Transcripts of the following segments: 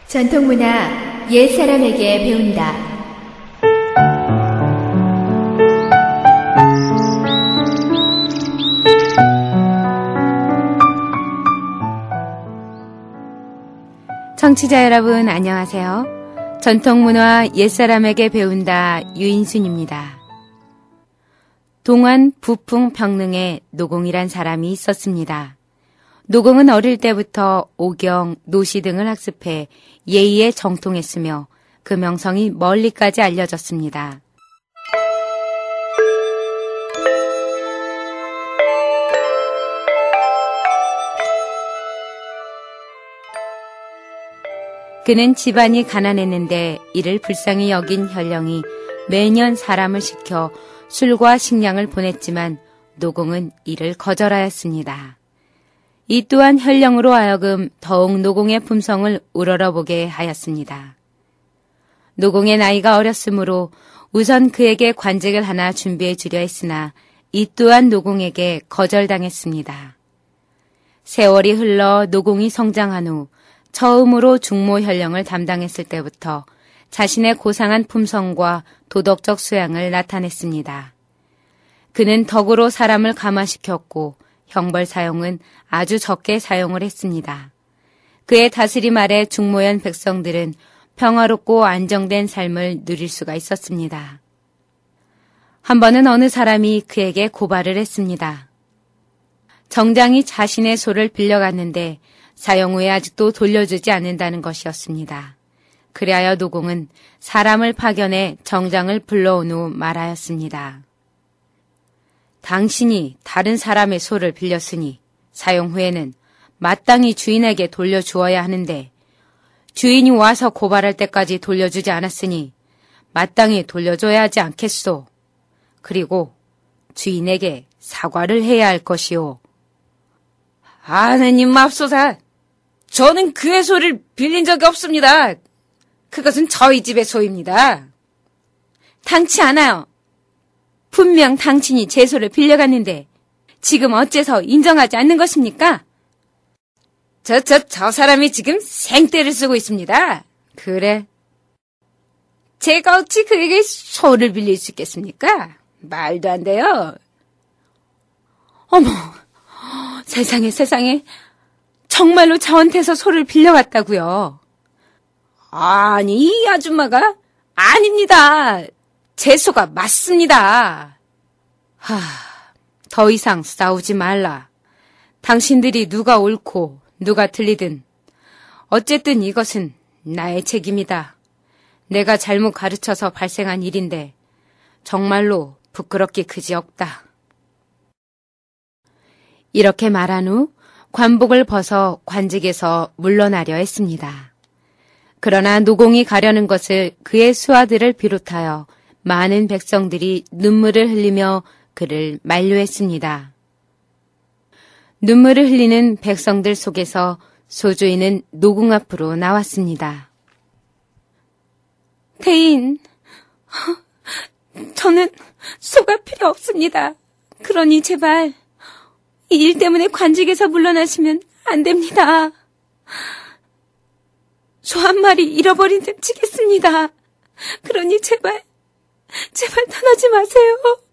전통문화 옛사람에게 배운다. 청취자 여러분 안녕하세요. 전통문화 옛사람에게 배운다 유인순입니다. 동안 부풍 평릉에 노공이란 사람이 있었습니다. 노공은 어릴 때부터 오경, 노시 등을 학습해 예의에 정통했으며 그 명성이 멀리까지 알려졌습니다. 그는 집안이 가난했는데 이를 불쌍히 여긴 현령이 매년 사람을 시켜 술과 식량을 보냈지만 노공은 이를 거절하였습니다. 이 또한 현령으로 하여금 더욱 노공의 품성을 우러러보게 하였습니다. 노공의 나이가 어렸으므로 우선 그에게 관직을 하나 준비해 주려 했으나 이 또한 노공에게 거절당했습니다. 세월이 흘러 노공이 성장한 후 처음으로 중모 현령을 담당했을 때부터 자신의 고상한 품성과 도덕적 수양을 나타냈습니다. 그는 덕으로 사람을 감화시켰고 형벌 사용은 아주 적게 사용을 했습니다. 그의 다스림 아래 중모현 백성들은 평화롭고 안정된 삶을 누릴 수가 있었습니다. 한 번은 어느 사람이 그에게 고발을 했습니다. 정장이 자신의 소를 빌려갔는데 사용 후에 아직도 돌려주지 않는다는 것이었습니다. 그리하여 노공은 사람을 파견해 정장을 불러온 후 말하였습니다. 당신이 다른 사람의 소를 빌렸으니 사용 후에는 마땅히 주인에게 돌려주어야 하는데 주인이 와서 고발할 때까지 돌려주지 않았으니 마땅히 돌려줘야 하지 않겠소. 그리고 주인에게 사과를 해야 할 것이오. 아느님 맙소사. 저는 그의 소를 빌린 적이 없습니다. 그것은 저희 집의 소입니다. 당치 않아요. 분명 당신이 제 소를 빌려갔는데 지금 어째서 인정하지 않는 것입니까? 저 사람이 지금 생떼를 쓰고 있습니다. 그래? 제가 어찌 그에게 소를 빌릴 수 있겠습니까? 말도 안 돼요. 어머, 세상에. 정말로 저한테서 소를 빌려갔다고요. 아니, 이 아줌마가? 아닙니다. 제 소가 맞습니다. 더 이상 싸우지 말라. 당신들이 누가 옳고 누가 틀리든 어쨌든 이것은 나의 책임이다. 내가 잘못 가르쳐서 발생한 일인데 정말로 부끄럽기 그지없다. 이렇게 말한 후 관복을 벗어 관직에서 물러나려 했습니다. 그러나 노공이 가려는 것을 그의 수하들을 비롯하여 많은 백성들이 눈물을 흘리며 그를 만류했습니다. 눈물을 흘리는 백성들 속에서 소주인은 노공 앞으로 나왔습니다. 대인, 저는 소가 필요 없습니다. 그러니 제발 이 일 때문에 관직에서 물러나시면 안 됩니다. 소 한 마리 잃어버린 듯 치겠습니다. 그러니 제발 떠나지 마세요.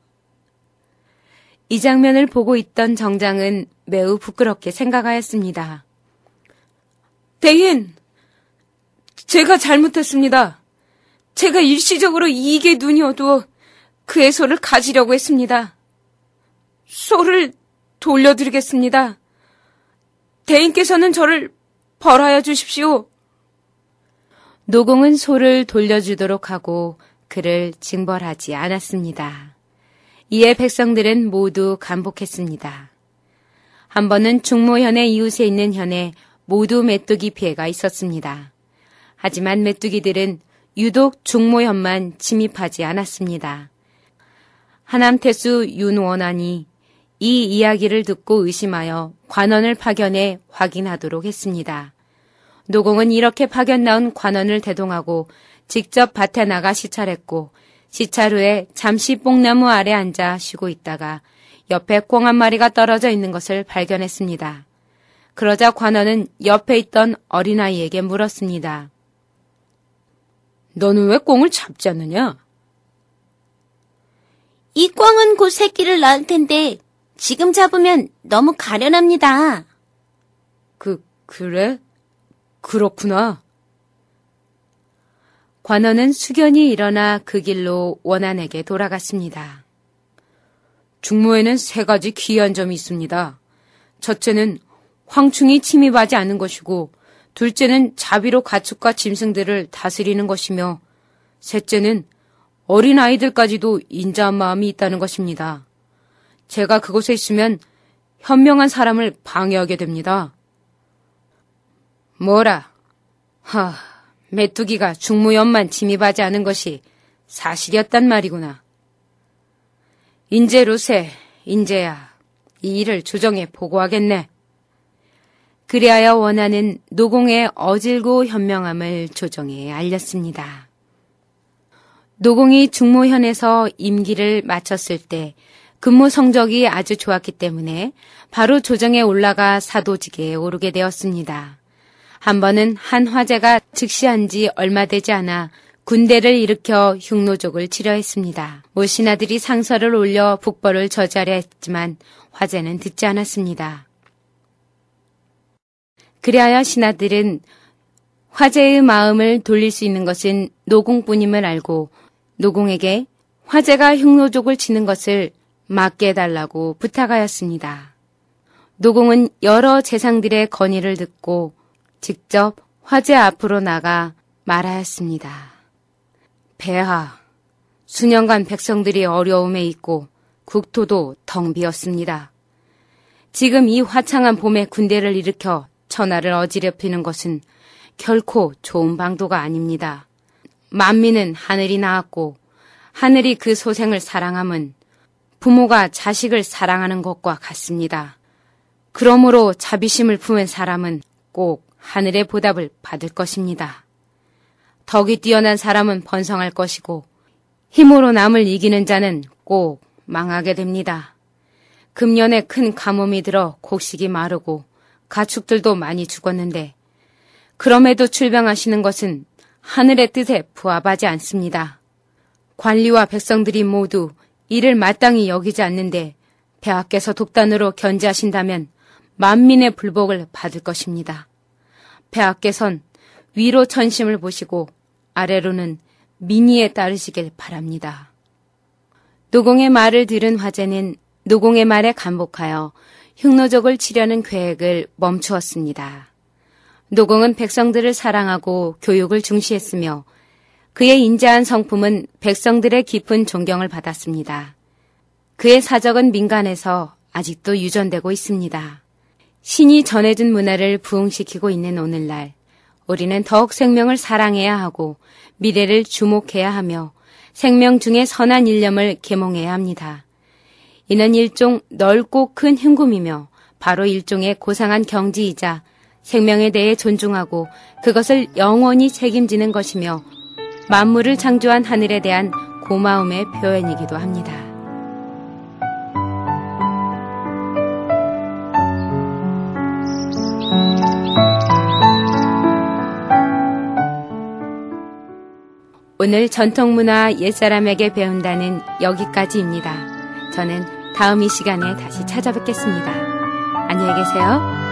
이 장면을 보고 있던 정장은 매우 부끄럽게 생각하였습니다. 대인, 제가 잘못했습니다. 제가 일시적으로 이익에 눈이 어두워 그의 소를 가지려고 했습니다. 소를 돌려드리겠습니다. 대인께서는 저를 벌하여 주십시오. 노공은 소를 돌려주도록 하고 그를 징벌하지 않았습니다. 이에 백성들은 모두 감복했습니다. 한 번은 중모현의 이웃에 있는 현에 모두 메뚜기 피해가 있었습니다. 하지만 메뚜기들은 유독 중모현만 침입하지 않았습니다. 하남태수 윤원안이 이 이야기를 듣고 의심하여 관원을 파견해 확인하도록 했습니다. 노공은 이렇게 파견 나온 관원을 대동하고 직접 밭에 나가 시찰했고 시찰 후에 잠시 뽕나무 아래 앉아 쉬고 있다가 옆에 꽁 한 마리가 떨어져 있는 것을 발견했습니다. 그러자 관원은 옆에 있던 어린아이에게 물었습니다. 너는 왜 꽁을 잡지 않느냐? 이 꿩은 곧 새끼를 낳을 텐데 지금 잡으면 너무 가련합니다. 그래? 그렇구나. 관원은 숙연히 일어나 그 길로 원한에게 돌아갔습니다. 중모에는 3가지 귀한 점이 있습니다. 첫째는 황충이 침입하지 않는 것이고, 둘째는 자비로 가축과 짐승들을 다스리는 것이며, 셋째는 어린 아이들까지도 인자한 마음이 있다는 것입니다. 제가 그곳에 있으면 현명한 사람을 방해하게 됩니다. 뭐라? 메뚜기가 중무연만 침입하지 않은 것이 사실이었단 말이구나. 인제 루세, 인제야, 이 일을 조정에 보고하겠네. 그리하여 원한은 노공의 어질고 현명함을 조정에 알렸습니다. 노공이 중무현에서 임기를 마쳤을 때 근무 성적이 아주 좋았기 때문에 바로 조정에 올라가 사도직에 오르게 되었습니다. 한 번은 한 화제가 즉시한 지 얼마 되지 않아 군대를 일으켜 흉노족을 치려했습니다. 모 신하들이 상서를 올려 북벌을 저지하려 했지만 화제는 듣지 않았습니다. 그리하여 신하들은 화제의 마음을 돌릴 수 있는 것은 노공뿐임을 알고 노공에게 화제가 흉노족을 치는 것을 막게 해달라고 부탁하였습니다. 노공은 여러 재상들의 건의를 듣고 직접 화제 앞으로 나가 말하였습니다. 폐하, 수년간 백성들이 어려움에 있고 국토도 텅 비었습니다. 지금 이 화창한 봄에 군대를 일으켜 천하를 어지럽히는 것은 결코 좋은 방도가 아닙니다. 만민은 하늘이 낳았고 하늘이 그 소생을 사랑함은 부모가 자식을 사랑하는 것과 같습니다. 그러므로 자비심을 품은 사람은 꼭 하늘의 보답을 받을 것입니다. 덕이 뛰어난 사람은 번성할 것이고 힘으로 남을 이기는 자는 꼭 망하게 됩니다. 금년에 큰 가뭄이 들어 곡식이 마르고 가축들도 많이 죽었는데 그럼에도 출병하시는 것은 하늘의 뜻에 부합하지 않습니다. 관리와 백성들이 모두 이를 마땅히 여기지 않는데 폐하께서 독단으로 견제하신다면 만민의 불복을 받을 것입니다. 폐하께선 위로 천심을 보시고 아래로는 민의에 따르시길 바랍니다. 노공의 말을 들은 화제는 노공의 말에 감복하여 흉노족을 치려는 계획을 멈추었습니다. 노공은 백성들을 사랑하고 교육을 중시했으며 그의 인자한 성품은 백성들의 깊은 존경을 받았습니다. 그의 사적은 민간에서 아직도 유전되고 있습니다. 신이 전해준 문화를 부흥시키고 있는 오늘날 우리는 더욱 생명을 사랑해야 하고 미래를 주목해야 하며 생명 중에 선한 일념을 계몽해야 합니다. 이는 일종 넓고 큰 흉금이며 바로 일종의 고상한 경지이자 생명에 대해 존중하고 그것을 영원히 책임지는 것이며 만물을 창조한 하늘에 대한 고마움의 표현이기도 합니다. 오늘 전통문화 옛사람에게 배운다는 여기까지입니다. 저는 다음 이 시간에 다시 찾아뵙겠습니다. 안녕히 계세요.